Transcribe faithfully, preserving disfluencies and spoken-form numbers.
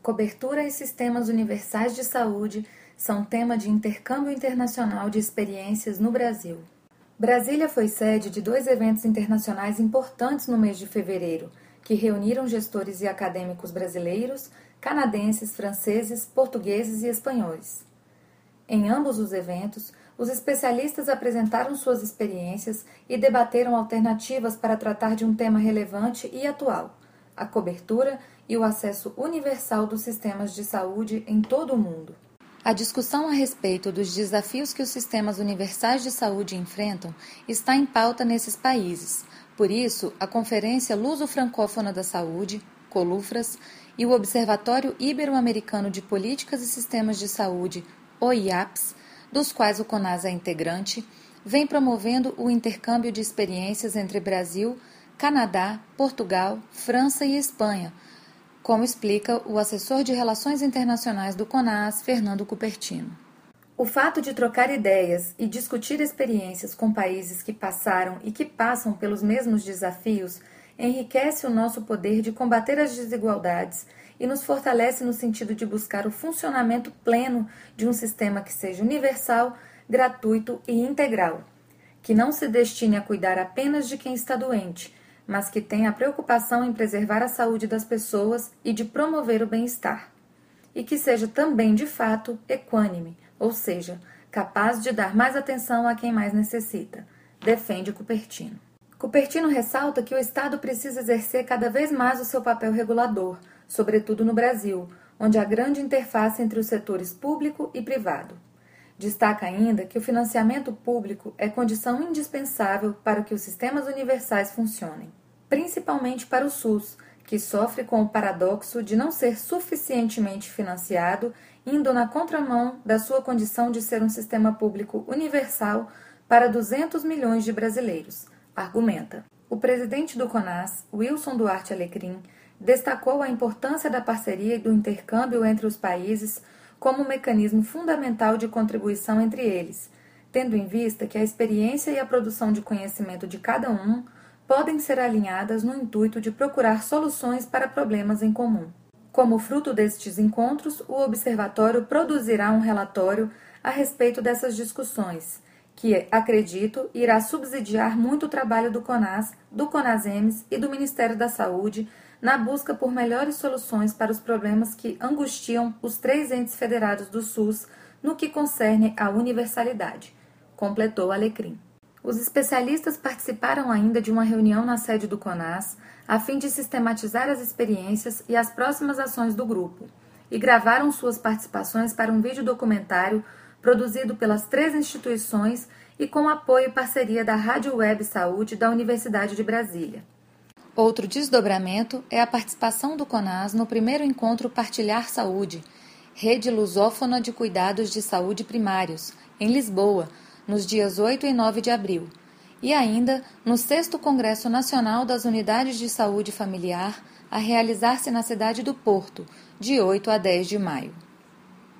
Cobertura e sistemas universais de saúde são tema de intercâmbio internacional de experiências no Brasil. Brasília foi sede de dois eventos internacionais importantes no mês de fevereiro, que reuniram gestores e acadêmicos brasileiros, canadenses, franceses, portugueses e espanhóis. Em ambos os eventos, os especialistas apresentaram suas experiências e debateram alternativas para tratar de um tema relevante e atual, a cobertura e o acesso universal dos sistemas de saúde em todo o mundo. A discussão a respeito dos desafios que os sistemas universais de saúde enfrentam está em pauta nesses países. Por isso, a Conferência Luso-Francófona da Saúde, COLUFRAS, e o Observatório Ibero-Americano de Políticas e Sistemas de Saúde, O I A P S, dos quais o CONAS é integrante, vem promovendo o intercâmbio de experiências entre Brasil, Canadá, Portugal, França e Espanha, como explica o assessor de Relações Internacionais do CONAS, Fernando Cupertino. O fato de trocar ideias e discutir experiências com países que passaram e que passam pelos mesmos desafios enriquece o nosso poder de combater as desigualdades e nos fortalece no sentido de buscar o funcionamento pleno de um sistema que seja universal, gratuito e integral, que não se destine a cuidar apenas de quem está doente, mas que tenha a preocupação em preservar a saúde das pessoas e de promover o bem-estar. E que seja também, de fato, equânime, ou seja, capaz de dar mais atenção a quem mais necessita, defende Cupertino. Cupertino ressalta que o Estado precisa exercer cada vez mais o seu papel regulador, sobretudo no Brasil, onde há grande interface entre os setores público e privado. Destaca ainda que o financiamento público é condição indispensável para que os sistemas universais funcionem, principalmente para o SUS, que sofre com o paradoxo de não ser suficientemente financiado, indo na contramão da sua condição de ser um sistema público universal para duzentos milhões de brasileiros, argumenta. O presidente do CONAS, Wilson Duarte Alecrim, destacou a importância da parceria e do intercâmbio entre os países como um mecanismo fundamental de contribuição entre eles, tendo em vista que a experiência e a produção de conhecimento de cada um podem ser alinhadas no intuito de procurar soluções para problemas em comum. Como fruto destes encontros, o Observatório produzirá um relatório a respeito dessas discussões, que, acredito, irá subsidiar muito o trabalho do CONAS, do CONASEMES e do Ministério da Saúde na busca por melhores soluções para os problemas que angustiam os três entes federados do SUS no que concerne à universalidade, completou Alecrim. Os especialistas participaram ainda de uma reunião na sede do CONAS a fim de sistematizar as experiências e as próximas ações do grupo e gravaram suas participações para um vídeo documentário produzido pelas três instituições e com apoio e parceria da Rádio Web Saúde da Universidade de Brasília. Outro desdobramento é a participação do CONAS no primeiro encontro Partilhar Saúde, Rede Lusófona de Cuidados de Saúde Primários, em Lisboa, nos dias oito e nove de abril, e ainda no sexto Congresso Nacional das Unidades de Saúde Familiar, a realizar-se na cidade do Porto, de oito a dez de maio.